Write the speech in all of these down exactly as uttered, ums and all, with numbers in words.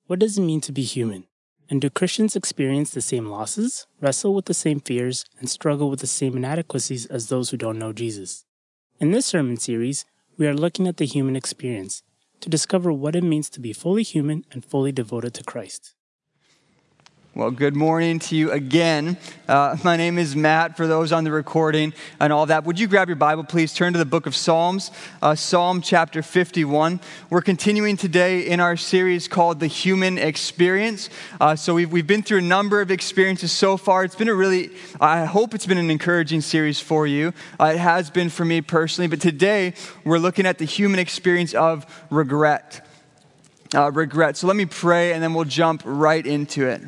What does it mean to be human? And do Christians experience the same losses, wrestle with the same fears, and struggle with the same inadequacies as those who don't know Jesus? In this sermon series, we are looking at the human experience to discover what it means to be fully human and fully devoted to Christ. Well, good morning to you again. Uh, my name is Matt, for those on the recording and all that. Would you grab your Bible, please? Turn to the book of Psalms, uh, Psalm chapter fifty-one. We're continuing today in our series called The Human Experience. Uh, so we've, we've been through a number of experiences so far. It's been a really, I hope it's been an encouraging series for you. Uh, it has been for me personally. But today, we're looking at the human experience of regret. Uh, regret. So let me pray, and then we'll jump right into it.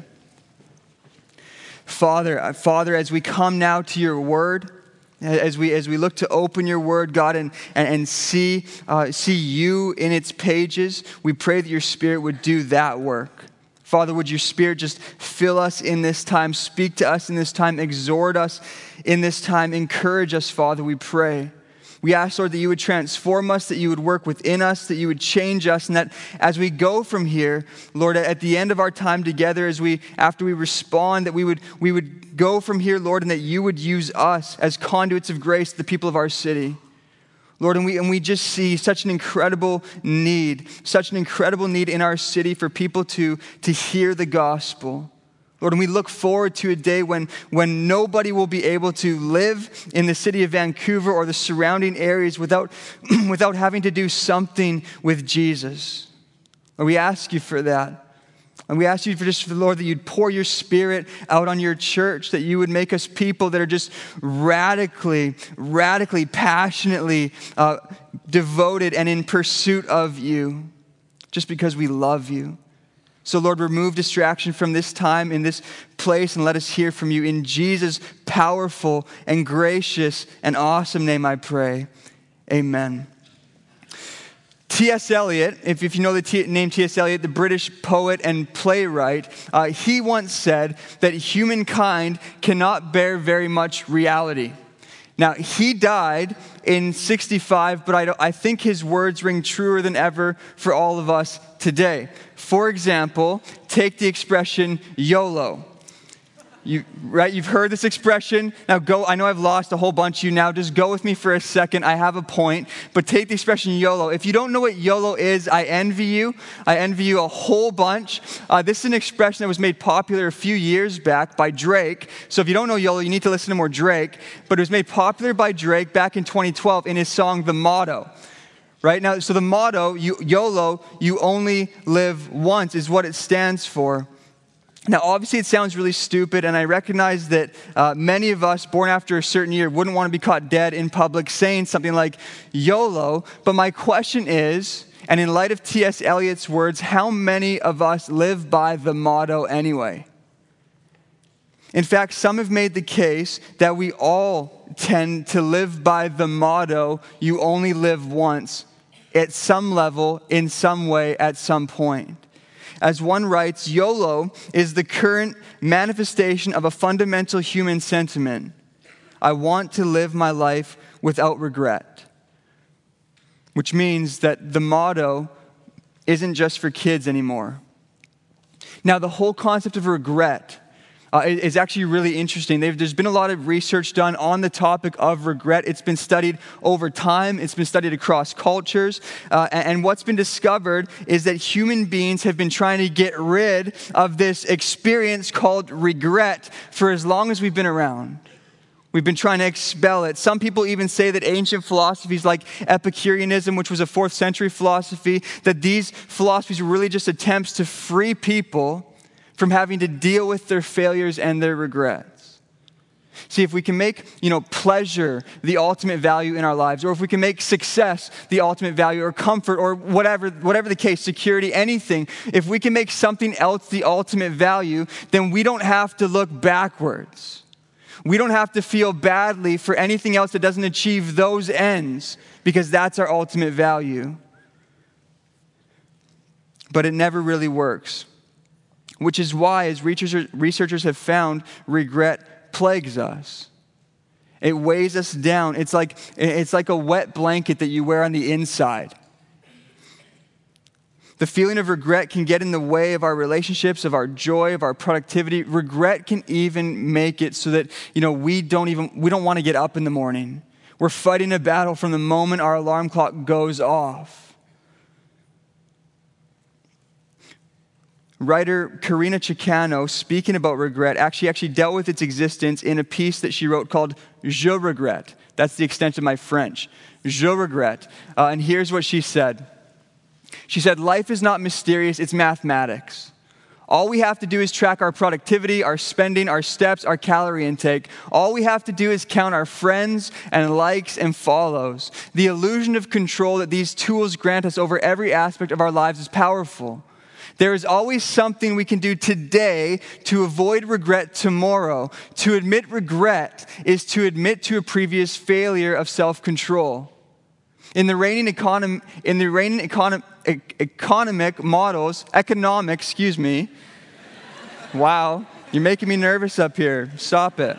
Father, Father, as we come now to your word, as we as we look to open your word, God, and and, and see uh, see you in its pages, we pray that your Spirit would do that work. Father, would your Spirit just fill us in this time, speak to us in this time, exhort us in this time, encourage us, Father, we pray. We ask, Lord, that you would transform us, that you would work within us, that you would change us, and that as we go from here, Lord, at the end of our time together, as we, after we respond, that we would, we would go from here, Lord, and that you would use us as conduits of grace to the people of our city. Lord, and we, and we just see such an incredible need, such an incredible need in our city for people to, to hear the gospel. Lord, and we look forward to a day when, when nobody will be able to live in the city of Vancouver or the surrounding areas without, without having to do something with Jesus. Lord, we ask you for that. And we ask you for just, for the Lord, that you'd pour your Spirit out on your church, that you would make us people that are just radically, radically, passionately uh, devoted and in pursuit of you, just because we love you. So, Lord, remove distraction from this time in this place and let us hear from you. In Jesus' powerful and gracious and awesome name I pray. Amen. T S Eliot, if, if you know the T, name T S Eliot, the British poet and playwright, uh, he once said that humankind cannot bear very much reality. Now, he died in sixty-five, but I, I think his words ring truer than ever for all of us today. For example, take the expression YOLO. You, right? You've heard this expression. Now go, I know I've lost a whole bunch of you now. Just go with me for a second. I have a point. But take the expression YOLO. If you don't know what YOLO is, I envy you. I envy you a whole bunch. Uh, this is an expression that was made popular a few years back by Drake. So if you don't know YOLO, you need to listen to more Drake. But it was made popular by Drake back in twenty twelve in his song, The Motto. Right now, so the motto, you, YOLO, you only live once, is what it stands for. Now, obviously, it sounds really stupid, and I recognize that uh, many of us born after a certain year wouldn't want to be caught dead in public saying something like YOLO. But my question is, and in light of T S Eliot's words, how many of us live by the motto anyway? In fact, some have made the case that we all tend to live by the motto, you only live once, at some level, in some way, at some point. As one writes, YOLO is the current manifestation of a fundamental human sentiment. I want to live my life without regret. Which means that the motto isn't just for kids anymore. Now, the whole concept of regret Uh, is actually really interesting. They've, there's been a lot of research done on the topic of regret. It's been studied over time. It's been studied across cultures. Uh, and, and what's been discovered is that human beings have been trying to get rid of this experience called regret for as long as we've been around. We've been trying to expel it. Some people even say that ancient philosophies like Epicureanism, which was a fourth century philosophy, that these philosophies were really just attempts to free people from having to deal with their failures and their regrets. See, if we can make, you know, pleasure the ultimate value in our lives, or if we can make success the ultimate value, or comfort, or whatever, whatever the case, security, anything, if we can make something else the ultimate value, then we don't have to look backwards. We don't have to feel badly for anything else that doesn't achieve those ends, because that's our ultimate value. But it never really works. Which is why, as researchers have found, regret plagues us. It weighs us down. It's like, it's like a wet blanket that you wear on the inside. The feeling of regret can get in the way of our relationships, of our joy, of our productivity. Regret can even make it so that, you know, we don't even, we don't want to get up in the morning. We're fighting a battle from the moment our alarm clock goes off. Writer Karina Chicano, speaking about regret, actually actually dealt with its existence in a piece that she wrote called Je regrette. That's the extent of my French. Je regrette. Uh, and here's what she said. She said, life is not mysterious, it's mathematics. All we have to do is track our productivity, our spending, our steps, our calorie intake. All we have to do is count our friends and likes and follows. The illusion of control that these tools grant us over every aspect of our lives is powerful. There is always something we can do today to avoid regret tomorrow. To admit regret is to admit to a previous failure of self-control. In the reigning econom- in the reigning econom- e- economic models, economic, excuse me. Wow, you're making me nervous up here. Stop it.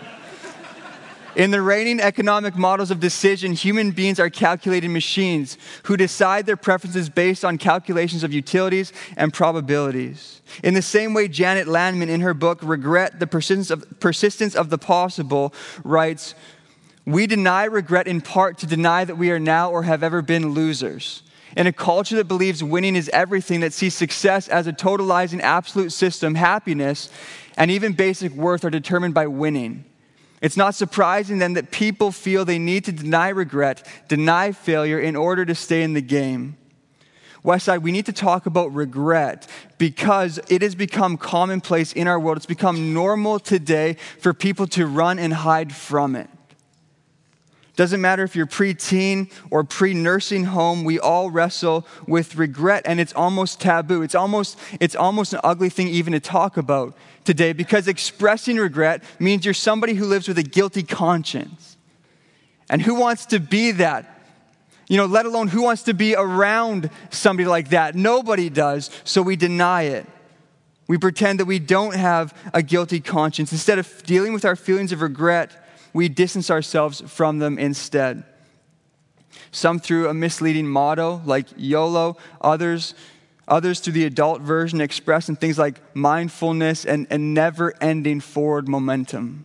In the reigning economic models of decision, human beings are calculating machines who decide their preferences based on calculations of utilities and probabilities. In the same way, Janet Landman, in her book, Regret, the Persistence of, Persistence of the Possible, writes, we deny regret in part to deny that we are now or have ever been losers. In a culture that believes winning is everything, that sees success as a totalizing absolute system, happiness and even basic worth are determined by winning. It's not surprising then that people feel they need to deny regret, deny failure in order to stay in the game. Westside, we need to talk about regret because it has become commonplace in our world. It's become normal today for people to run and hide from it. Doesn't matter if you're pre-teen or pre-nursing home, we all wrestle with regret, and it's almost taboo. It's almost, it's almost an ugly thing even to talk about today, because expressing regret means you're somebody who lives with a guilty conscience. And who wants to be that? You know, let alone who wants to be around somebody like that? Nobody does, so we deny it. We pretend that we don't have a guilty conscience. Instead of dealing with our feelings of regret, we distance ourselves from them instead. Some through a misleading motto like YOLO, others others through the adult version expressed in things like mindfulness and, and never-ending forward momentum.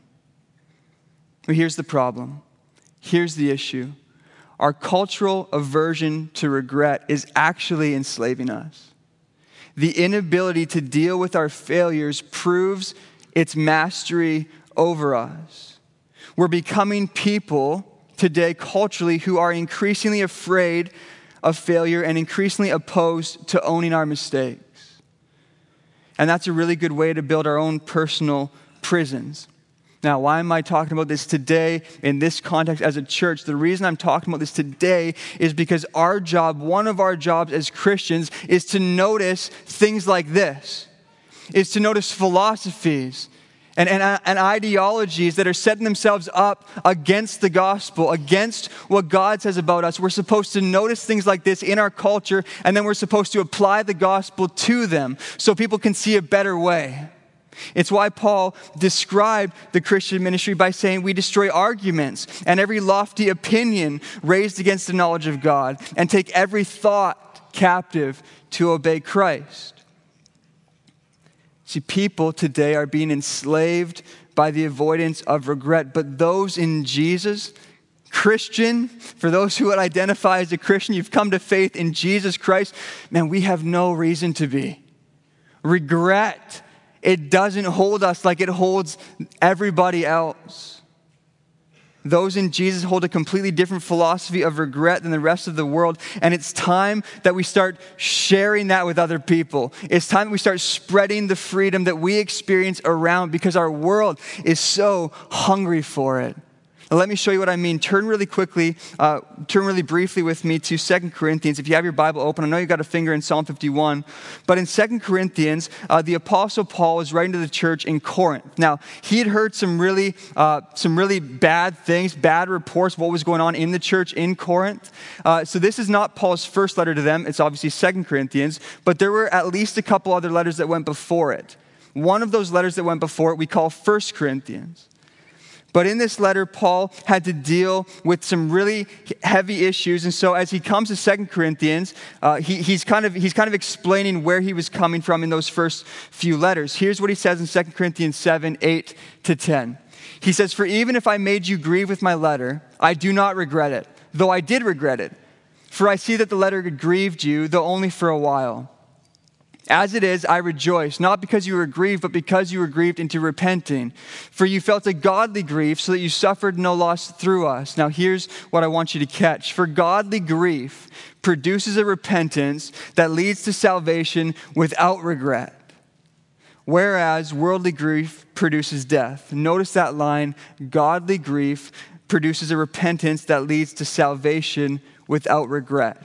But here's the problem. Here's the issue. Our cultural aversion to regret is actually enslaving us. The inability to deal with our failures proves its mastery over us. We're becoming people today culturally who are increasingly afraid of failure and increasingly opposed to owning our mistakes. And that's a really good way to build our own personal prisons. Now, why am I talking about this today in this context as a church? The reason I'm talking about this today is because our job, one of our jobs as Christians, is to notice things like this, is to notice philosophies And, and, and ideologies that are setting themselves up against the gospel, against what God says about us. We're supposed to notice things like this in our culture, and then we're supposed to apply the gospel to them so people can see a better way. It's why Paul described the Christian ministry by saying we destroy arguments and every lofty opinion raised against the knowledge of God and take every thought captive to obey Christ. See, people today are being enslaved by the avoidance of regret, but those in Jesus, Christian, for those who would identify as a Christian, you've come to faith in Jesus Christ, man, we have no reason to be. Regret, it doesn't hold us like it holds everybody else. Those in Jesus hold a completely different philosophy of regret than the rest of the world. And it's time that we start sharing that with other people. It's time that we start spreading the freedom that we experience around because our world is so hungry for it. Now, let me show you what I mean. Turn really quickly, uh, turn really briefly with me to Second Corinthians. If you have your Bible open, I know you've got a finger in Psalm fifty-one. But in Second Corinthians, uh, the Apostle Paul is writing to the church in Corinth. Now, he had heard some really, uh, some really bad things, bad reports of what was going on in the church in Corinth. Uh, so this is not Paul's first letter to them. It's obviously Second Corinthians. But there were at least a couple other letters that went before it. One of those letters that went before it we call First Corinthians. But in this letter, Paul had to deal with some really heavy issues. And so as he comes to Second Corinthians, uh, he, he's, kind of, he's kind of explaining where he was coming from in those first few letters. Here's what he says in Second Corinthians seven, eight to ten. He says, "For even if I made you grieve with my letter, I do not regret it, though I did regret it. For I see that the letter grieved you, though only for a while. As it is, I rejoice, not because you were grieved, but because you were grieved into repenting. For you felt a godly grief, so that you suffered no loss through us." Now here's what I want you to catch. "For godly grief produces a repentance that leads to salvation without regret. Whereas worldly grief produces death." Notice that line, godly grief produces a repentance that leads to salvation without regret.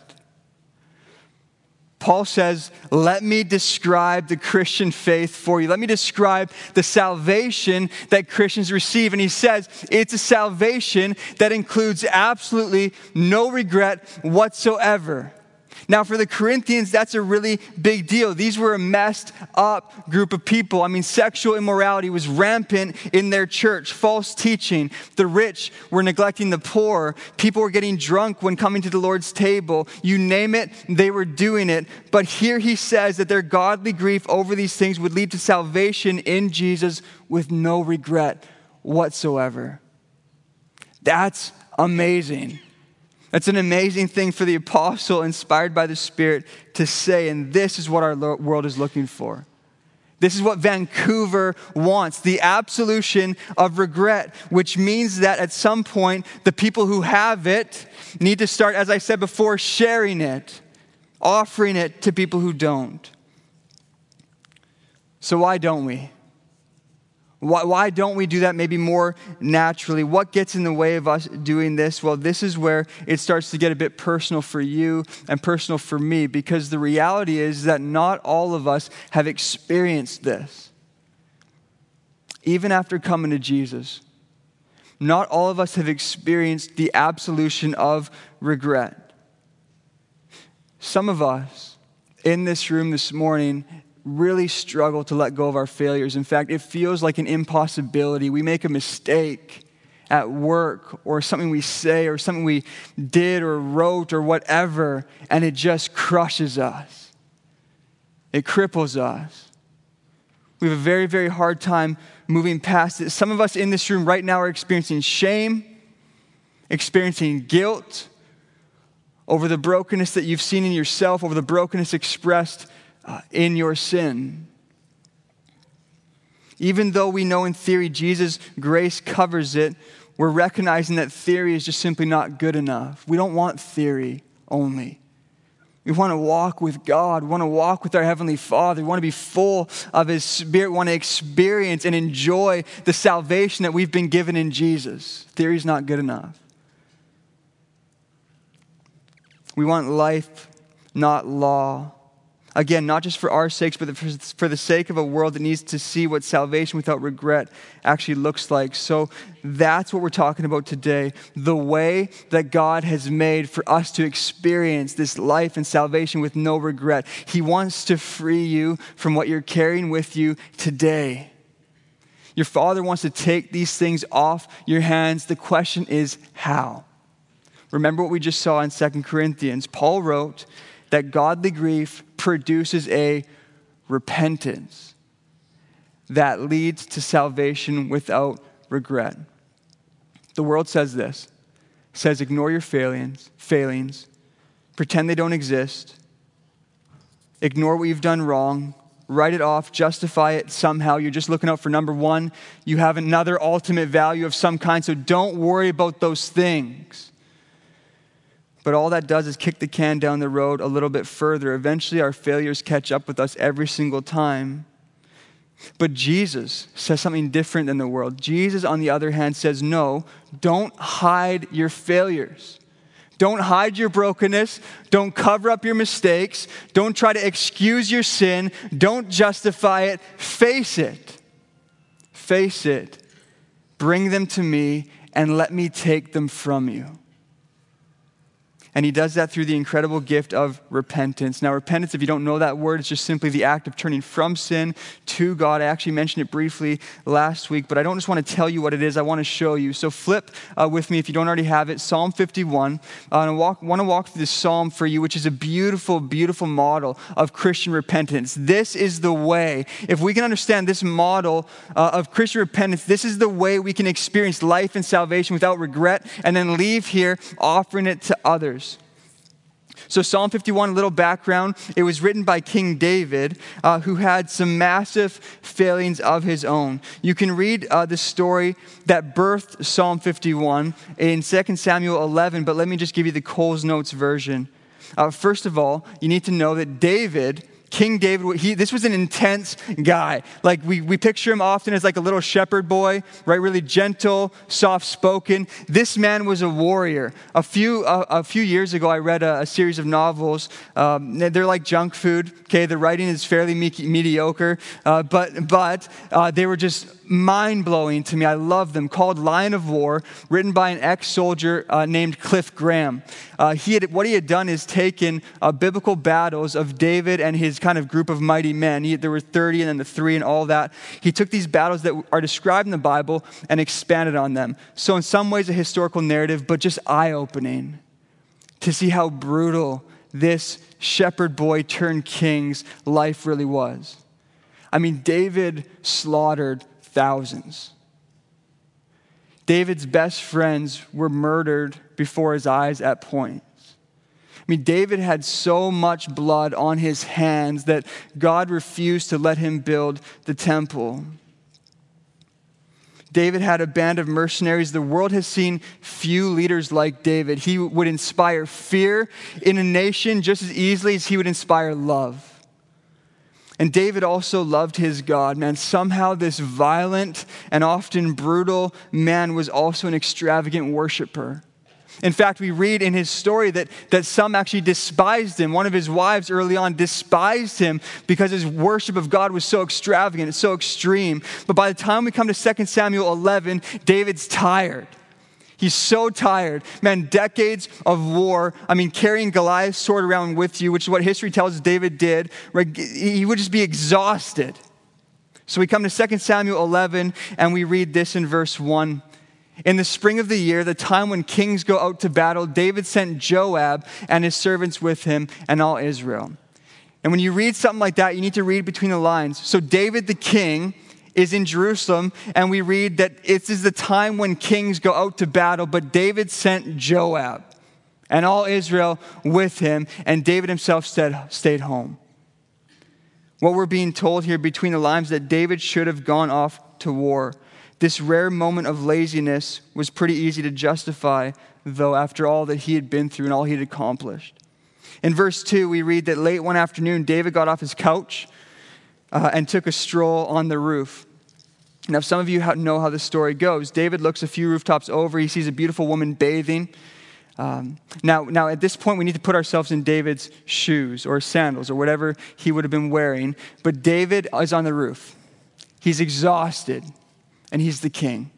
Paul says, let me describe the Christian faith for you. Let me describe the salvation that Christians receive. And he says, it's a salvation that includes absolutely no regret whatsoever. Now, for the Corinthians, that's a really big deal. These were a messed up group of people. I mean, sexual immorality was rampant in their church, false teaching. The rich were neglecting the poor. People were getting drunk when coming to the Lord's table. You name it, they were doing it. But here he says that their godly grief over these things would lead to salvation in Jesus with no regret whatsoever. That's amazing. That's an amazing thing for the apostle, inspired by the Spirit, to say, and this is what our world is looking for. This is what Vancouver wants, the absolution of regret, which means that at some point, the people who have it need to start, as I said before, sharing it, offering it to people who don't. So why don't we? Why, why don't we do that maybe more naturally? What gets in the way of us doing this? Well, this is where it starts to get a bit personal for you and personal for me, because the reality is that not all of us have experienced this. Even after coming to Jesus, not all of us have experienced the absolution of regret. Some of us in this room this morning really struggle to let go of our failures. In fact, it feels like an impossibility. We make a mistake at work or something we say or something we did or wrote or whatever, and it just crushes us. It cripples us. We have a very, very hard time moving past it. Some of us in this room right now are experiencing shame, experiencing guilt over the brokenness that you've seen in yourself, over the brokenness expressed Uh, in your sin. Even though we know in theory Jesus' grace covers it, we're recognizing that theory is just simply not good enough. We don't want theory only. We want to walk with God. We want to walk with our Heavenly Father. We want to be full of His Spirit. We want to experience and enjoy the salvation that we've been given in Jesus. Theory is not good enough. We want life, not law. Again, not just for our sakes, but for the sake of a world that needs to see what salvation without regret actually looks like. So that's what we're talking about today. The way that God has made for us to experience this life and salvation with no regret. He wants to free you from what you're carrying with you today. Your Father wants to take these things off your hands. The question is, how? Remember what we just saw in Second Corinthians. Paul wrote that godly grief produces a repentance that leads to salvation without regret. The world says this, says ignore your failings, failings, pretend they don't exist, ignore what you've done wrong, write it off, justify it somehow. You're just looking out for number one. You have another ultimate value of some kind, so don't worry about those things. But all that does is kick the can down the road a little bit further. Eventually, our failures catch up with us every single time. But Jesus says something different than the world. Jesus, on the other hand, says, no, don't hide your failures. Don't hide your brokenness. Don't cover up your mistakes. Don't try to excuse your sin. Don't justify it. Face it. Face it. Bring them to me and let me take them from you. And he does that through the incredible gift of repentance. Now, repentance, if you don't know that word, it's just simply the act of turning from sin to God. I actually mentioned it briefly last week, but I don't just want to tell you what it is. I want to show you. So flip uh, with me, if you don't already have it, Psalm fifty-one. Uh, and I walk, want to walk through this psalm for you, which is a beautiful, beautiful model of Christian repentance. This is the way. If we can understand this model uh, of Christian repentance, this is the way we can experience life and salvation without regret and then leave here offering it to others. So Psalm fifty-one, a little background. It was written by King David, uh, who had some massive failings of his own. You can read uh, the story that birthed Psalm fifty-one in Second Samuel eleven, but let me just give you the Coles Notes version. Uh, first of all, you need to know that David, King David, he, this was an intense guy. Like we, we picture him often as like a little shepherd boy, right? Really gentle, soft-spoken. This man was a warrior. A few uh, a few years ago, I read a, a series of novels. Um, they're like junk food. Okay, the writing is fairly me- mediocre, uh, but but uh, they were just mind-blowing to me. I love them. Called Lion of War, written by an ex-soldier uh, named Cliff Graham. Uh, he had what he had done is taken uh, biblical battles of David and his kind of group of mighty men. He, there were thirty and then the three and all that. He took these battles that are described in the Bible and expanded on them. So in some ways a historical narrative, but just eye-opening to see how brutal this shepherd boy turned king's life really was. I mean, David slaughtered thousands. David's best friends were murdered before his eyes at points. I mean, David had so much blood on his hands that God refused to let him build the temple. David had a band of mercenaries. The world has seen few leaders like David. He would inspire fear in a nation just as easily as he would inspire love. And David also loved his God, man. Somehow this violent and often brutal man was also an extravagant worshiper. In fact, we read in his story that, that some actually despised him. One of his wives early on despised him because his worship of God was so extravagant, so extreme. But by the time we come to Second Samuel eleven, David's tired. He's so tired. Man, decades of war. I mean, carrying Goliath's sword around with you, which is what history tells us David did. Right? He would just be exhausted. So we come to Second Samuel eleven, and we read this in verse one. In the spring of the year, the time when kings go out to battle, David sent Joab and his servants with him and all Israel. And when you read something like that, you need to read between the lines. So David the king is in Jerusalem, and we read that it is the time when kings go out to battle, but David sent Joab and all Israel with him, and David himself stayed, stayed home. What we're being told here between the lines that David should have gone off to war. This rare moment of laziness was pretty easy to justify, though, after all that he had been through and all he had accomplished. In verse two, we read that late one afternoon, David got off his couch uh, and took a stroll on the roof. Now, some of you know how the story goes. David looks a few rooftops over. He sees a beautiful woman bathing. Um, now, now, at this point, we need to put ourselves in David's shoes or sandals or whatever he would have been wearing. But David is on the roof. He's exhausted. And he's the king.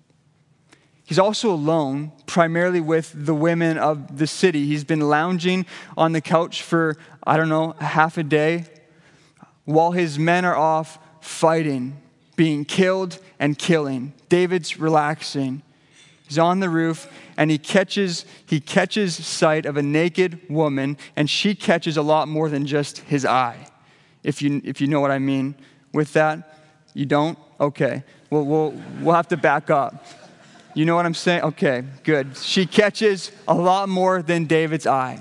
He's also alone, primarily with the women of the city. He's been lounging on the couch for, I don't know, a half a day, while his men are off fighting, being killed and killing. David's relaxing. He's on the roof, and he catches he catches sight of a naked woman, and she catches a lot more than just his eye. If you if you know what I mean with that, you don't? Okay. We'll, we'll, we'll have to back up. You know what I'm saying? Okay, good. She catches a lot more than David's eye.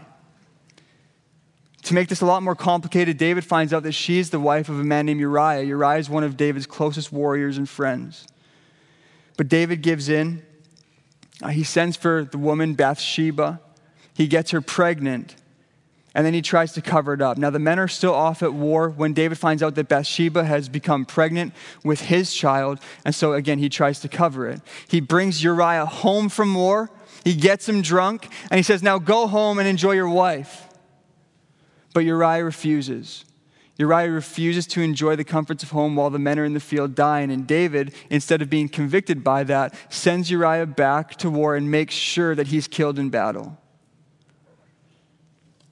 To make this a lot more complicated, David finds out that she is the wife of a man named Uriah. Uriah is one of David's closest warriors and friends. But David gives in. Uh, he sends for the woman Bathsheba. He gets her pregnant. And then he tries to cover it up. Now, the men are still off at war when David finds out that Bathsheba has become pregnant with his child. And so, again, he tries to cover it. He brings Uriah home from war. He gets him drunk. And he says, now go home and enjoy your wife. But Uriah refuses. Uriah refuses to enjoy the comforts of home while the men are in the field dying. And David, instead of being convicted by that, sends Uriah back to war and makes sure that he's killed in battle.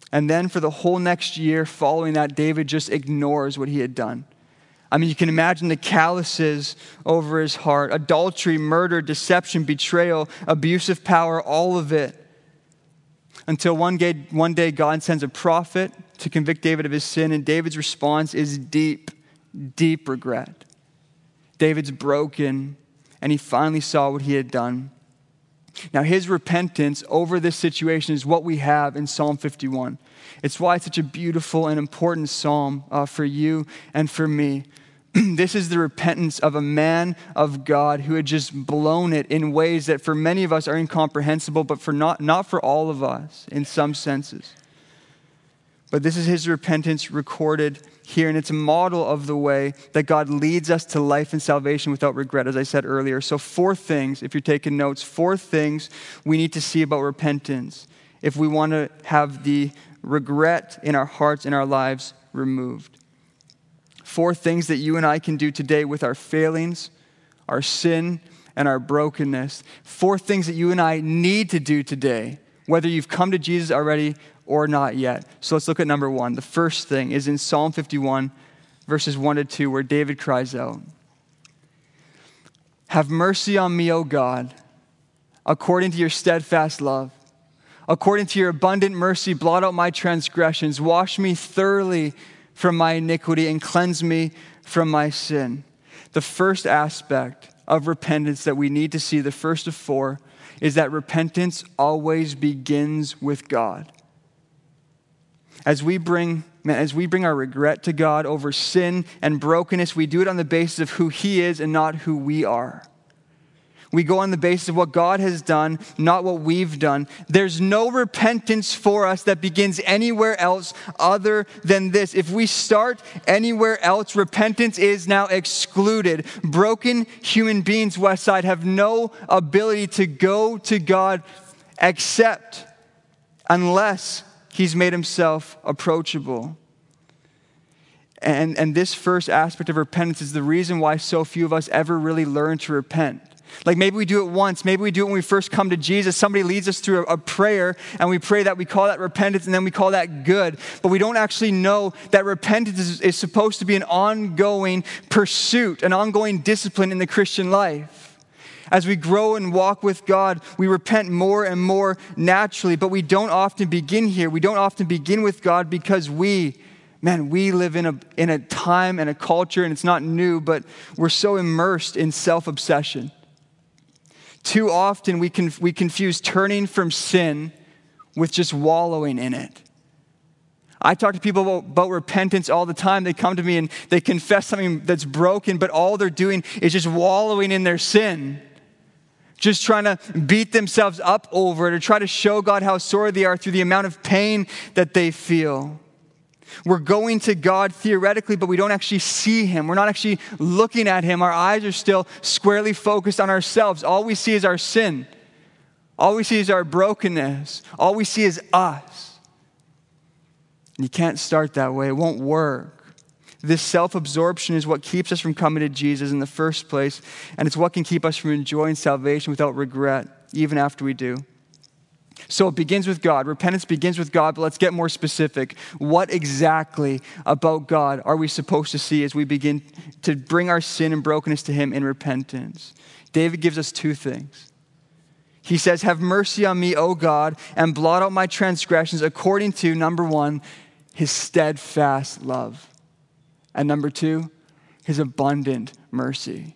And then for the whole next year following that, David just ignores what he had done. I mean, you can imagine the calluses over his heart, adultery, murder, deception, betrayal, abuse of power, all of it. Until one day, one day God sends a prophet to convict David of his sin, and David's response is deep, deep regret. David's broken, and he finally saw what he had done. Now, his repentance over this situation is what we have in Psalm fifty-one. It's why it's such a beautiful and important psalm uh, for you and for me. This is the repentance of a man of God who had just blown it in ways that for many of us are incomprehensible, but for not, not for all of us in some senses. But this is his repentance recorded here, and it's a model of the way that God leads us to life and salvation without regret, as I said earlier. So four things, if you're taking notes, four things we need to see about repentance if we want to have the regret in our hearts and our lives removed. Four things that you and I can do today with our failings, our sin, and our brokenness. Four things that you and I need to do today, whether you've come to Jesus already or not yet. So let's look at number one. The first thing is in Psalm fifty-one, verses one to two, where David cries out, "Have mercy on me, O God, according to your steadfast love. According to your abundant mercy, blot out my transgressions. Wash me thoroughly from my iniquity and cleanse me from my sin." The first aspect of repentance that we need to see, the first of four, is that repentance always begins with God. As we bring, as we bring our regret to God over sin and brokenness, we do it on the basis of who He is and not who we are. We go on the basis of what God has done, not what we've done. There's no repentance for us that begins anywhere else other than this. If we start anywhere else, repentance is now excluded. Broken human beings, Westside, have no ability to go to God except unless He's made Himself approachable. And, and this first aspect of repentance is the reason why so few of us ever really learn to repent. Like maybe we do it once, maybe we do it when we first come to Jesus. Somebody leads us through a, a prayer and we pray that, we call that repentance, and then we call that good. But we don't actually know that repentance is, is supposed to be an ongoing pursuit, an ongoing discipline in the Christian life. As we grow and walk with God, we repent more and more naturally, but we don't often begin here. We don't often begin with God because we, man, we live in a, in a time and a culture, and it's not new, but we're so immersed in self-obsession. Too often we can we confuse turning from sin with just wallowing in it. I talk to people about, about repentance all the time. They come to me and they confess something that's broken, but all they're doing is just wallowing in their sin. Just trying to beat themselves up over it or try to show God how sorry they are through the amount of pain that they feel. We're going to God theoretically, but we don't actually see Him. We're not actually looking at Him. Our eyes are still squarely focused on ourselves. All we see is our sin. All we see is our brokenness. All we see is us. And you can't start that way. It won't work. This self-absorption is what keeps us from coming to Jesus in the first place, and it's what can keep us from enjoying salvation without regret, even after we do. So it begins with God. Repentance begins with God, but let's get more specific. What exactly about God are we supposed to see as we begin to bring our sin and brokenness to Him in repentance? David gives us two things. He says, "Have mercy on me, O God, and blot out my transgressions according to," number one, His steadfast love. And number two, His abundant mercy.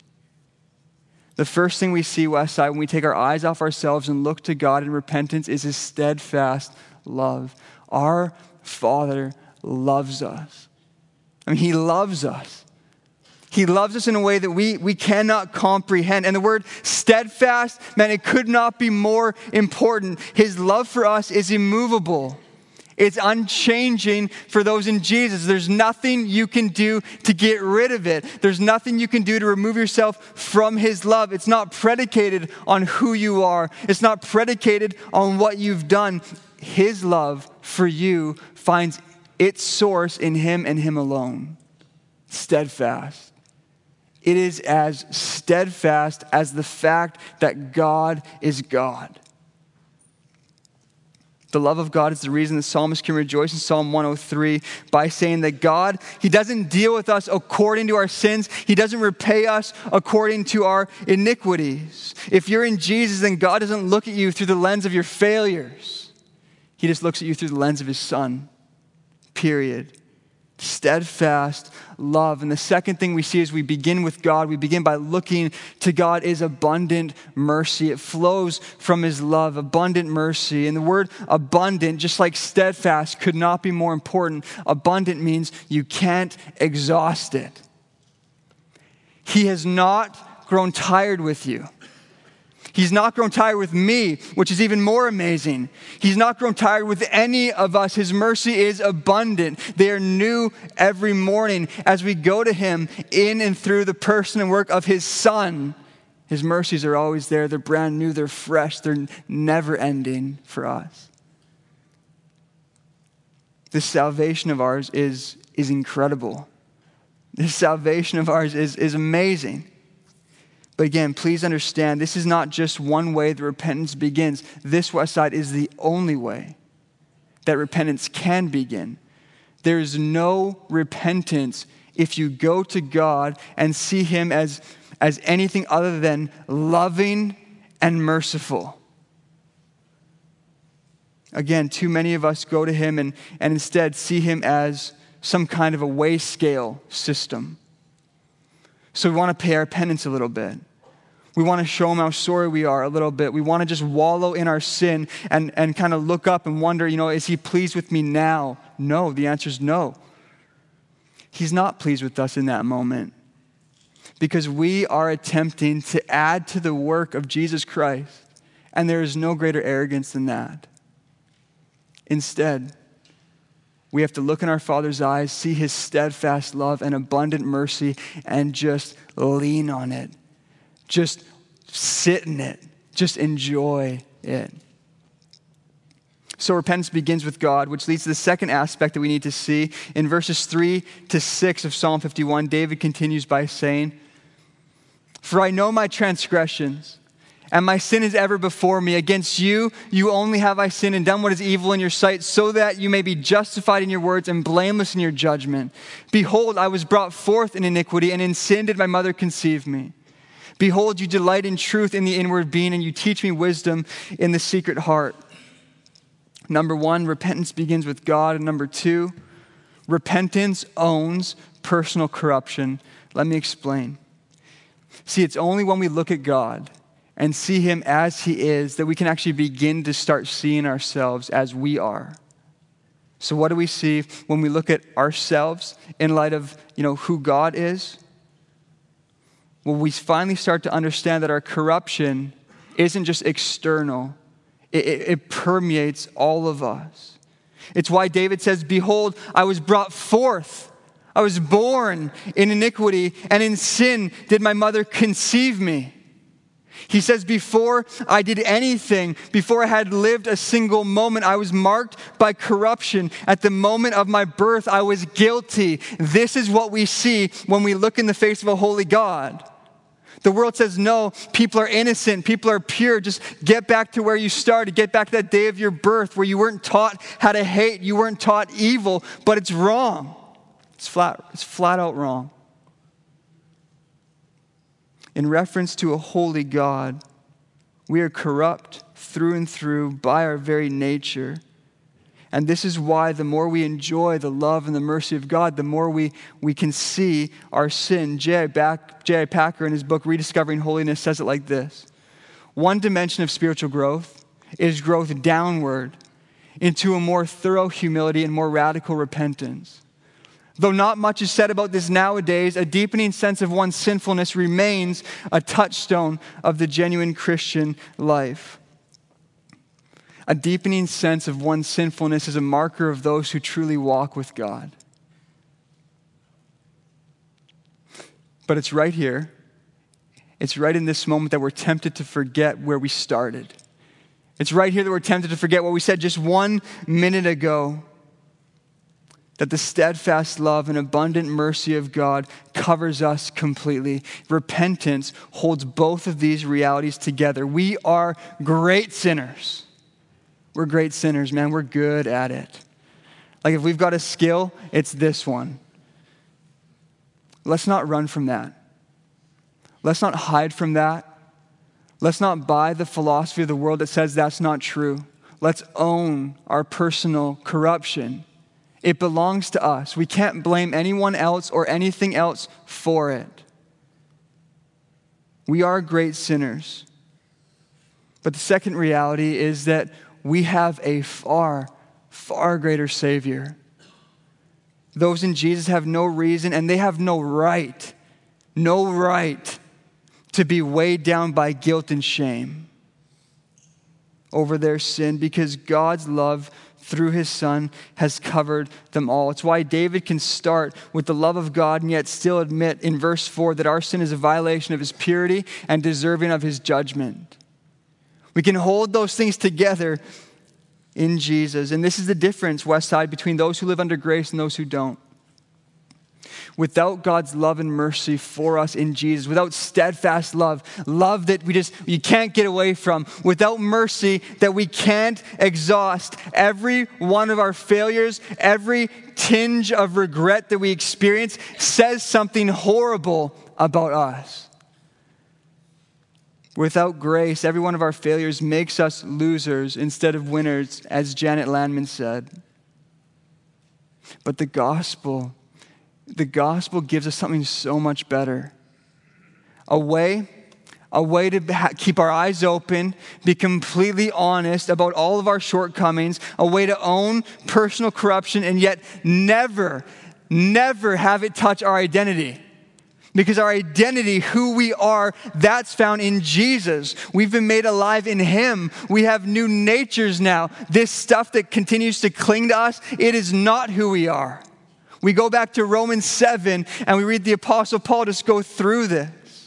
The first thing we see, Westside, when we take our eyes off ourselves and look to God in repentance is His steadfast love. Our Father loves us. I mean, He loves us. He loves us in a way that we, we cannot comprehend. And the word steadfast, man, it could not be more important. His love for us is immovable. It's unchanging for those in Jesus. There's nothing you can do to get rid of it. There's nothing you can do to remove yourself from His love. It's not predicated on who you are. It's not predicated on what you've done. His love for you finds its source in Him and Him alone. Steadfast. It is as steadfast as the fact that God is God. The love of God is the reason the psalmist can rejoice in Psalm one oh three by saying that God, he doesn't deal with us according to our sins. He doesn't repay us according to our iniquities. If you're in Jesus, then God doesn't look at you through the lens of your failures. He just looks at you through the lens of his Son. Period. Steadfast love. And the second thing we see as we begin with God, we begin by looking to God, is abundant mercy. It flows from his love, abundant mercy. And the word abundant, just like steadfast, could not be more important. Abundant means you can't exhaust it. He has not grown tired with you. He's not grown tired with me, which is even more amazing. He's not grown tired with any of us. His mercy is abundant. They are new every morning as we go to him in and through the person and work of his Son. His mercies are always there. They're brand new. They're fresh. They're never ending for us. This salvation of ours is, is incredible. This salvation of ours is, is amazing. But again, please understand, this is not just one way that repentance begins. This, Westside, is the only way that repentance can begin. There is no repentance if you go to God and see him as, as anything other than loving and merciful. Again, too many of us go to him and, and instead see him as some kind of a weigh scale system. So we want to pay our penance a little bit. We want to show him how sorry we are a little bit. We want to just wallow in our sin and, and kind of look up and wonder, you know, is he pleased with me now? No, the answer is no. He's not pleased with us in that moment because we are attempting to add to the work of Jesus Christ, and there is no greater arrogance than that. Instead, we have to look in our Father's eyes, see his steadfast love and abundant mercy, and just lean on it. Just sit in it. Just enjoy it. So repentance begins with God, which leads to the second aspect that we need to see. In verses three to six of Psalm fifty-one, David continues by saying, "For I know my transgressions, and my sin is ever before me. Against you, you only have I sinned and done what is evil in your sight, so that you may be justified in your words and blameless in your judgment. Behold, I was brought forth in iniquity, and in sin did my mother conceive me. Behold, you delight in truth in the inward being, and you teach me wisdom in the secret heart." Number one, repentance begins with God. And number two, repentance owns personal corruption. Let me explain. See, it's only when we look at God and see him as he is that we can actually begin to start seeing ourselves as we are. So what do we see when we look at ourselves in light of, you know, who God is? Well, we finally start to understand that our corruption isn't just external. It, it, it permeates all of us. It's why David says, "Behold, I was brought forth. I was born in iniquity, and in sin did my mother conceive me." He says, before I did anything, before I had lived a single moment, I was marked by corruption. At the moment of my birth, I was guilty. This is what we see when we look in the face of a holy God. The world says, no, people are innocent, people are pure. Just get back to where you started. Get back to that day of your birth where you weren't taught how to hate, you weren't taught evil, but it's wrong. It's flat, it's flat out wrong. In reference to a holy God, we are corrupt through and through by our very nature. And this is why the more we enjoy the love and the mercy of God, the more we, we can see our sin. J I Packer in his book, Rediscovering Holiness, says it like this. One dimension of spiritual growth is growth downward into a more thorough humility and more radical repentance. Though not much is said about this nowadays, a deepening sense of one's sinfulness remains a touchstone of the genuine Christian life. A deepening sense of one's sinfulness is a marker of those who truly walk with God. But it's right here. It's right in this moment that we're tempted to forget where we started. It's right here that we're tempted to forget what we said just one minute ago. That the steadfast love and abundant mercy of God covers us completely. Repentance holds both of these realities together. We are great sinners. We're great sinners, man. We're good at it. Like if we've got a skill, it's this one. Let's not run from that. Let's not hide from that. Let's not buy the philosophy of the world that says that's not true. Let's own our personal corruption. It belongs to us. We can't blame anyone else or anything else for it. We are great sinners. But the second reality is that we have a far, far greater Savior. Those in Jesus have no reason and they have no right, no right to be weighed down by guilt and shame over their sin, because God's love through his Son has covered them all. It's why David can start with the love of God and yet still admit in verse four that our sin is a violation of his purity and deserving of his judgment. We can hold those things together in Jesus. And this is the difference, Westside, between those who live under grace and those who don't. Without God's love and mercy for us in Jesus, without steadfast love, love that we just, you can't get away from, without mercy that we can't exhaust, every one of our failures, every tinge of regret that we experience says something horrible about us. Without grace, every one of our failures makes us losers instead of winners, as Janet Landman said. But the gospel The gospel gives us something so much better. A way, a way to keep our eyes open, be completely honest about all of our shortcomings, a way to own personal corruption and yet never, never have it touch our identity. Because our identity, who we are, that's found in Jesus. We've been made alive in him. We have new natures now. This stuff that continues to cling to us, it is not who we are. We go back to Romans seven and we read the Apostle Paul just go through this.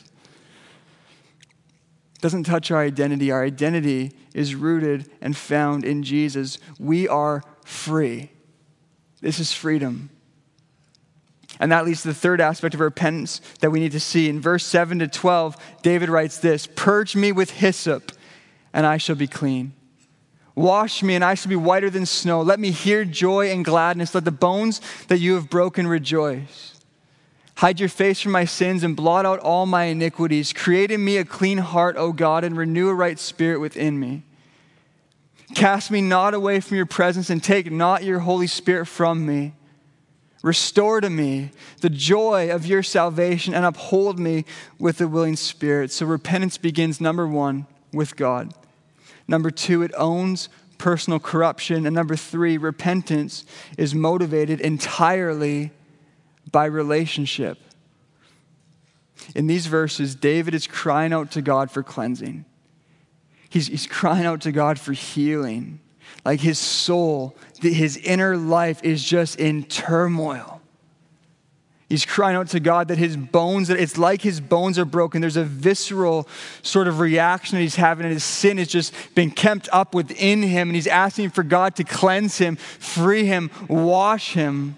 It doesn't touch our identity. Our identity is rooted and found in Jesus. We are free. This is freedom. And that leads to the third aspect of repentance that we need to see. In verse seven to twelve, David writes this: "Purge me with hyssop, and I shall be clean. Wash me, and I shall be whiter than snow. Let me hear joy and gladness. Let the bones that you have broken rejoice. Hide your face from my sins and blot out all my iniquities. Create in me a clean heart, O God, and renew a right spirit within me. Cast me not away from your presence, and take not your Holy Spirit from me. Restore to me the joy of your salvation, and uphold me with a willing spirit." So repentance begins, number one, with God. Number two, it owns personal corruption. And number three, repentance is motivated entirely by relationship. In these verses, David is crying out to God for cleansing. He's, he's crying out to God for healing. Like his soul, his inner life is just in turmoil. He's crying out to God that his bones, that it's like his bones are broken. There's a visceral sort of reaction that he's having, and his sin has just been kept up within him. And he's asking for God to cleanse him, free him, wash him.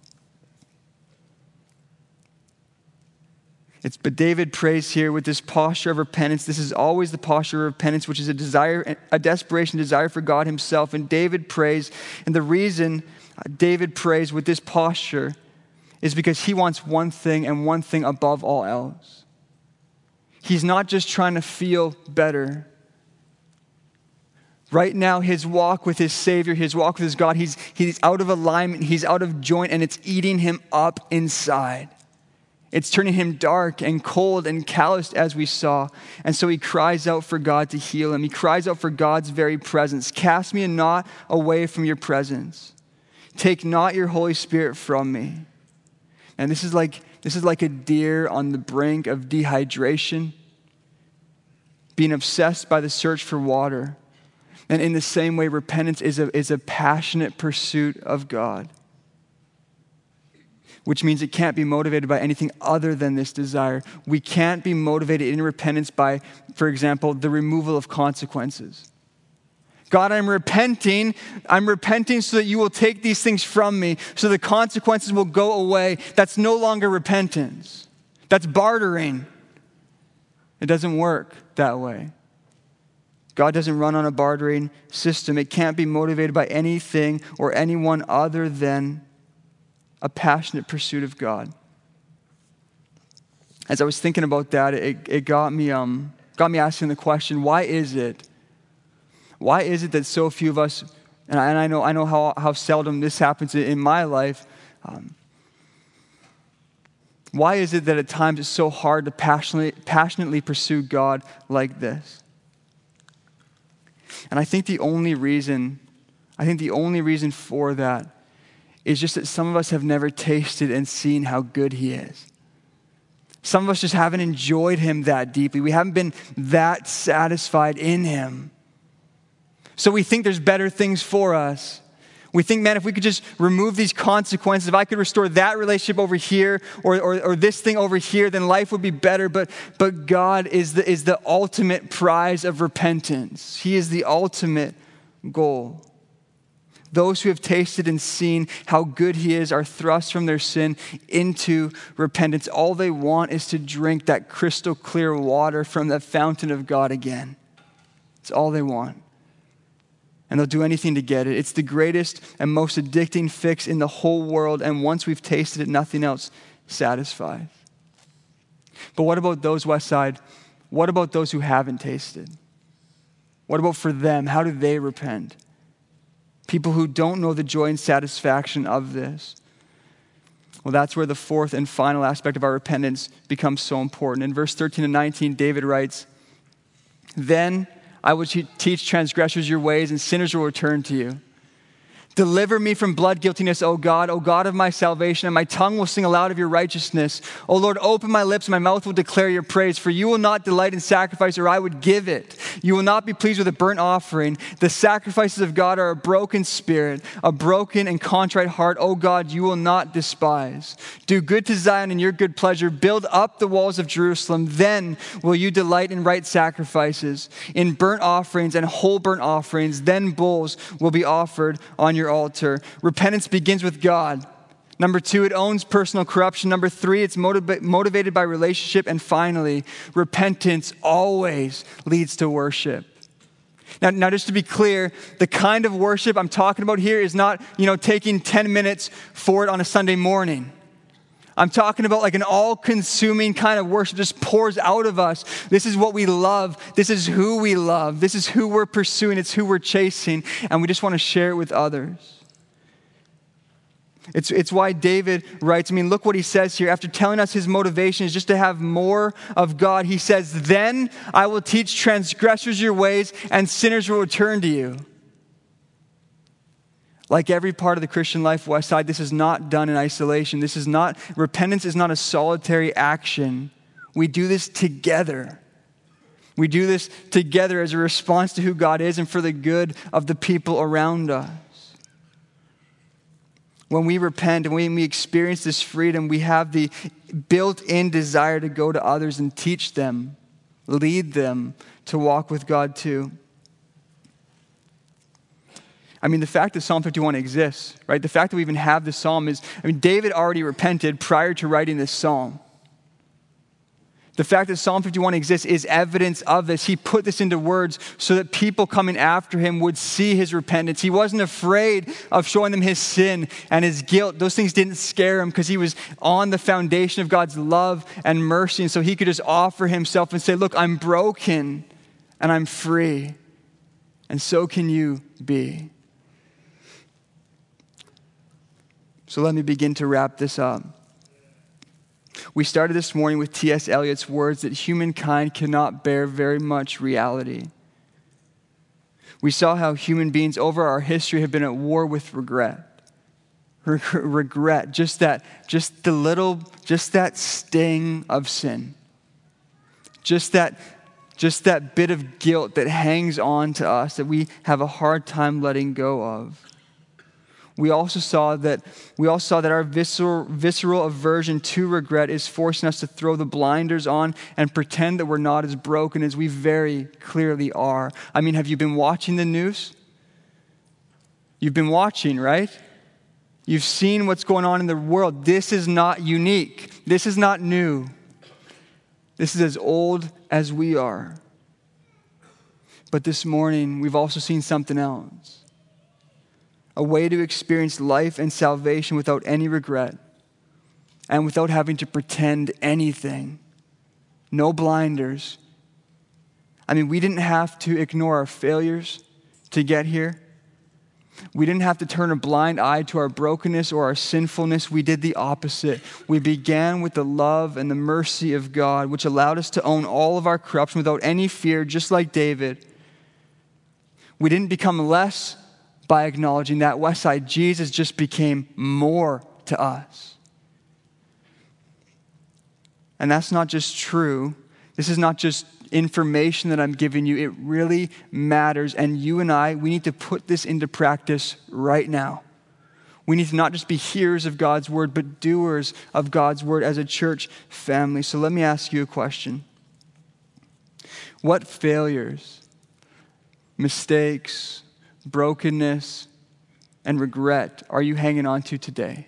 It's, but David prays here with this posture of repentance. This is always the posture of repentance, which is a desire, a desperation desire for God himself. And David prays, and the reason David prays with this posture is because he wants one thing and one thing above all else. He's not just trying to feel better. Right now, his walk with his Savior, his walk with his God, he's, he's out of alignment, he's out of joint, and it's eating him up inside. It's turning him dark and cold and calloused, as we saw. And so he cries out for God to heal him. He cries out for God's very presence. "Cast me not away from your presence. Take not your Holy Spirit from me." And this is like this is like a deer on the brink of dehydration, being obsessed by the search for water. And in the same way, repentance is a, is a passionate pursuit of God, which means it can't be motivated by anything other than this desire. We can't be motivated in repentance by, for example, the removal of consequences. God, I'm repenting. I'm repenting so that you will take these things from me, so the consequences will go away. That's no longer repentance. That's bartering. It doesn't work that way. God doesn't run on a bartering system. It can't be motivated by anything or anyone other than a passionate pursuit of God. As I was thinking about that, it, it got me um, got me asking the question, why is it? Why is it that so few of us, and I, and I know I know how, how seldom this happens in my life, um, why is it that at times it's so hard to passionately, passionately pursue God like this? And I think the only reason, I think the only reason for that is just that some of us have never tasted and seen how good he is. Some of us just haven't enjoyed him that deeply. We haven't been that satisfied in him. So we think there's better things for us. We think, man, if we could just remove these consequences, if I could restore that relationship over here or, or, or this thing over here, then life would be better. But, but God is the, is the ultimate prize of repentance. He is the ultimate goal. Those who have tasted and seen how good he is are thrust from their sin into repentance. All they want is to drink that crystal clear water from the fountain of God again. It's all they want. And they'll do anything to get it. It's the greatest and most addicting fix in the whole world. And once we've tasted it, nothing else satisfies. But what about those, Westside? What about those who haven't tasted? What about for them? How do they repent? People who don't know the joy and satisfaction of this. Well, that's where the fourth and final aspect of our repentance becomes so important. In verse thirteen and nineteen, David writes, "Then I will teach transgressors your ways, and sinners will return to you. Deliver me from blood guiltiness, O God, O God of my salvation, and my tongue will sing aloud of your righteousness. O Lord, open my lips, and my mouth will declare your praise, for you will not delight in sacrifice, or I would give it. You will not be pleased with a burnt offering. The sacrifices of God are a broken spirit, a broken and contrite heart, O God, you will not despise. Do good to Zion in your good pleasure. Build up the walls of Jerusalem. Then will you delight in right sacrifices, in burnt offerings and whole burnt offerings. Then bulls will be offered on your your altar." Repentance begins with God. Number two, it owns personal corruption. Number three, it's motiv- motivated by relationship. And finally, repentance always leads to worship. Now, now, just to be clear, the kind of worship I'm talking about here is not, you know, taking ten minutes for it on a Sunday morning. I'm talking about like an all-consuming kind of worship just pours out of us. This is what we love. This is who we love. This is who we're pursuing. It's who we're chasing. And we just want to share it with others. It's, it's why David writes, I mean, look what he says here. After telling us his motivation is just to have more of God, he says, "Then I will teach transgressors your ways, and sinners will return to you." Like every part of the Christian life, Westside, this is not done in isolation. This is not, repentance is not a solitary action. We do this together. We do this together as a response to who God is and for the good of the people around us. When we repent and when we experience this freedom, we have the built-in desire to go to others and teach them, lead them to walk with God too. I mean, the fact that Psalm fifty-one exists, right? The fact that we even have this psalm is, I mean, David already repented prior to writing this psalm. The fact that Psalm fifty-one exists is evidence of this. He put this into words so that people coming after him would see his repentance. He wasn't afraid of showing them his sin and his guilt. Those things didn't scare him because he was on the foundation of God's love and mercy. And so he could just offer himself and say, look, I'm broken and I'm free. And so can you be. So let me begin to wrap this up. We started this morning with T S Eliot's words that humankind cannot bear very much reality. We saw how human beings over our history have been at war with regret. Re- regret, just that, just the little, just that sting of sin. Just that, just that bit of guilt that hangs on to us that we have a hard time letting go of. We also saw that we also saw that our visceral, visceral aversion to regret is forcing us to throw the blinders on and pretend that we're not as broken as we very clearly are. I mean, have you been watching the news? You've been watching, right? You've seen what's going on in the world. This is not unique. This is not new. This is as old as we are. But this morning, we've also seen something else. A way to experience life and salvation without any regret and without having to pretend anything. No blinders. I mean, we didn't have to ignore our failures to get here. We didn't have to turn a blind eye to our brokenness or our sinfulness. We did the opposite. We began with the love and the mercy of God, which allowed us to own all of our corruption without any fear, just like David. We didn't become less by acknowledging that. Westside, Jesus just became more to us. And that's not just true. This is not just information that I'm giving you. It really matters. And you and I, we need to put this into practice right now. We need to not just be hearers of God's word, but doers of God's word as a church family. So let me ask you a question. What failures, mistakes, brokenness, and regret are you hanging on to today?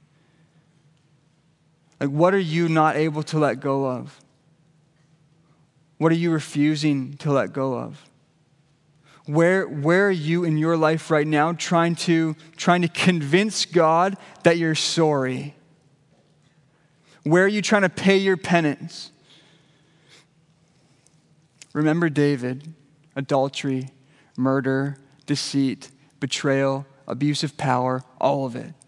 Like, what are you not able to let go of? What are you refusing to let go of? Where, where are you in your life right now trying to, trying to convince God that you're sorry? Where are you trying to pay your penance? Remember David, adultery, murder, deceit, betrayal, abuse of power, all of it.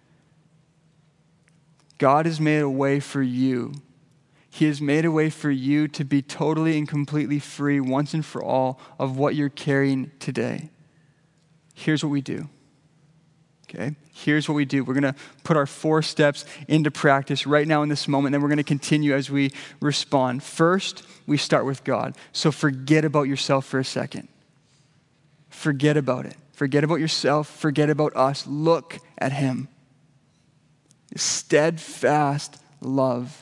God has made a way for you. He has made a way for you to be totally and completely free once and for all of what you're carrying today. Here's what we do. Okay? Here's what we do. We're going to put our four steps into practice right now in this moment, and then we're going to continue as we respond. First, we start with God. So forget about yourself for a second. Forget about it. Forget about yourself. Forget about us. Look at him. Steadfast love.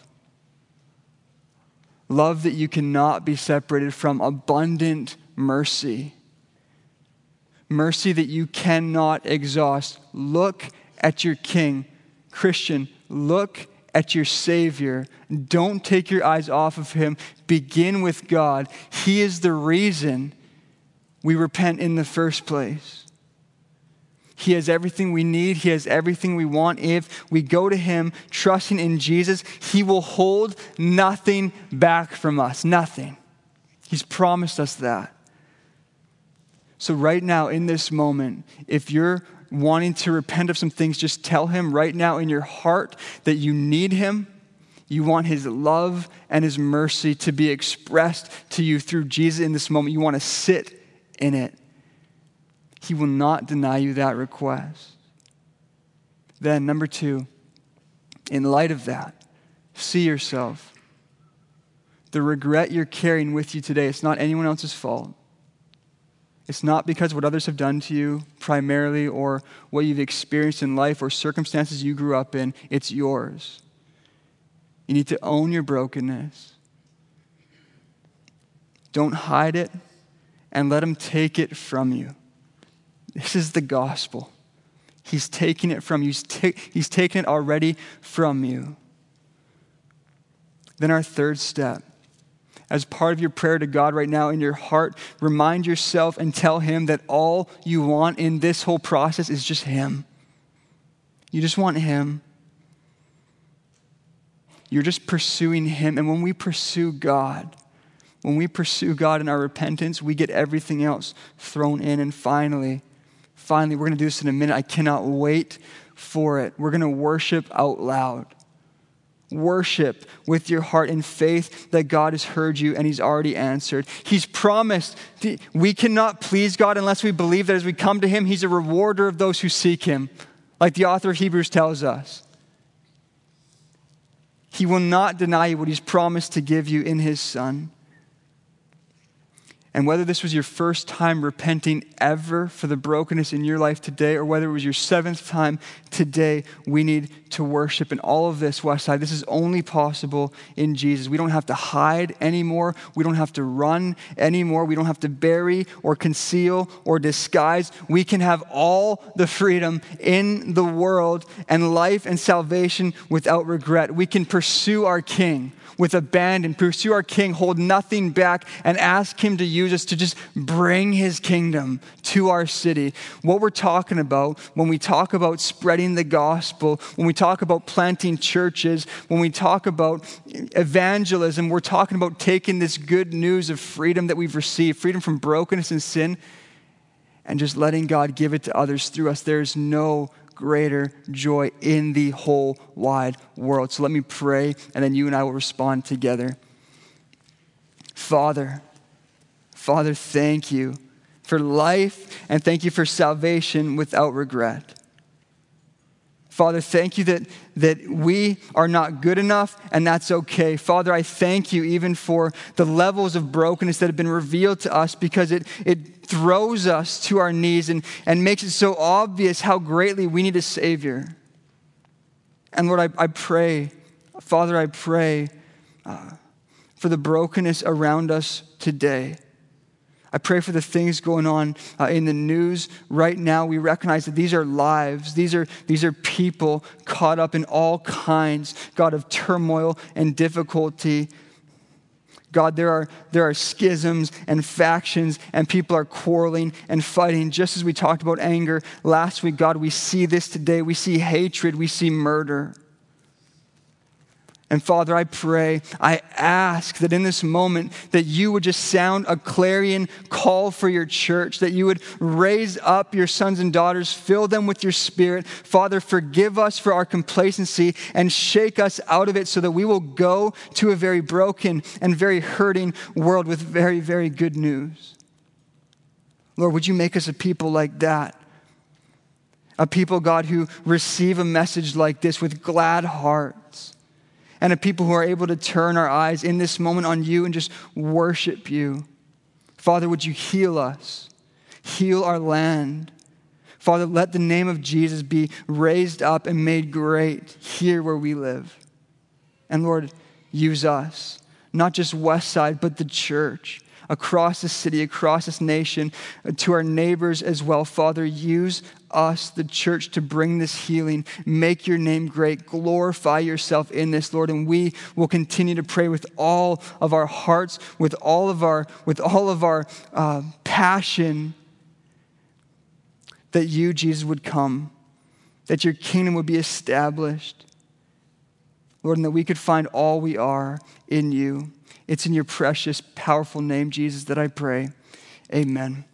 Love that you cannot be separated from. Abundant mercy. Mercy that you cannot exhaust. Look at your King. Christian, look at your Savior. Don't take your eyes off of him. Begin with God. He is the reason we repent in the first place. He has everything we need. He has everything we want. If we go to him trusting in Jesus, he will hold nothing back from us. Nothing. He's promised us that. So right now in this moment, if you're wanting to repent of some things, just tell him right now in your heart that you need him. You want his love and his mercy to be expressed to you through Jesus in this moment. You want to sit in it. He will not deny you that request. Then, number two, in light of that, see yourself. The regret you're carrying with you today, it's not anyone else's fault. It's not because of what others have done to you primarily or what you've experienced in life or circumstances you grew up in. It's yours. You need to own your brokenness. Don't hide it and let him take it from you. This is the gospel. He's taking it from you. He's, ta- he's taken it already from you. Then our third step, as part of your prayer to God right now in your heart, remind yourself and tell him that all you want in this whole process is just him. You just want him. You're just pursuing him. And when we pursue God, when we pursue God in our repentance, we get everything else thrown in. And finally, Finally, we're going to do this in a minute. I cannot wait for it. We're going to worship out loud. Worship with your heart in faith that God has heard you and he's already answered. He's promised. We cannot please God unless we believe that as we come to him, he's a rewarder of those who seek him, like the author of Hebrews tells us. He will not deny you what he's promised to give you in his Son. And whether this was your first time repenting ever for the brokenness in your life today, or whether it was your seventh time today, we need to worship. And all of this, Westside, this is only possible in Jesus. We don't have to hide anymore. We don't have to run anymore. We don't have to bury or conceal or disguise. We can have all the freedom in the world and life and salvation without regret. We can pursue our King. with abandon, pursue our King, hold nothing back, and ask him to use us to just bring his kingdom to our city. What we're talking about when we talk about spreading the gospel, when we talk about planting churches, when we talk about evangelism, we're talking about taking this good news of freedom that we've received, freedom from brokenness and sin, and just letting God give it to others through us. There's no greater joy in the whole wide world. So let me pray, and then you and I will respond together. Father, Father, thank you for life, and thank you for salvation without regret. Father, thank you that, that we are not good enough, and that's okay. Father, I thank you even for the levels of brokenness that have been revealed to us, because it, it throws us to our knees and, and makes it so obvious how greatly we need a Savior. And Lord, I, I pray, Father, I pray uh, for the brokenness around us today. I pray for the things going on uh, in the news right now. We recognize that these are lives. These are, these are people caught up in all kinds, God, of turmoil and difficulty. God, there are, there are schisms and factions, and people are quarreling and fighting. Just as we talked about anger last week, God, we see this today. We see hatred. We see murder. And Father, I pray, I ask that in this moment that you would just sound a clarion call for your church, that you would raise up your sons and daughters, fill them with your Spirit. Father, forgive us for our complacency and shake us out of it so that we will go to a very broken and very hurting world with very, very good news. Lord, would you make us a people like that? A people, God, who receive a message like this with glad hearts. And a people who are able to turn our eyes in this moment on you and just worship you. Father, would you heal us? Heal our land. Father, let the name of Jesus be raised up and made great here where we live. And Lord, use us, not just Westside, but the church, across the city, across this nation, to our neighbors as well. Father, use us, the church, to bring this healing. Make your name great. Glorify yourself in this, Lord. And we will continue to pray with all of our hearts, with all of our, with all of our uh, passion, that you, Jesus, would come, that your kingdom would be established, Lord, and that we could find all we are in you. It's in your precious, powerful name, Jesus, that I pray. Amen.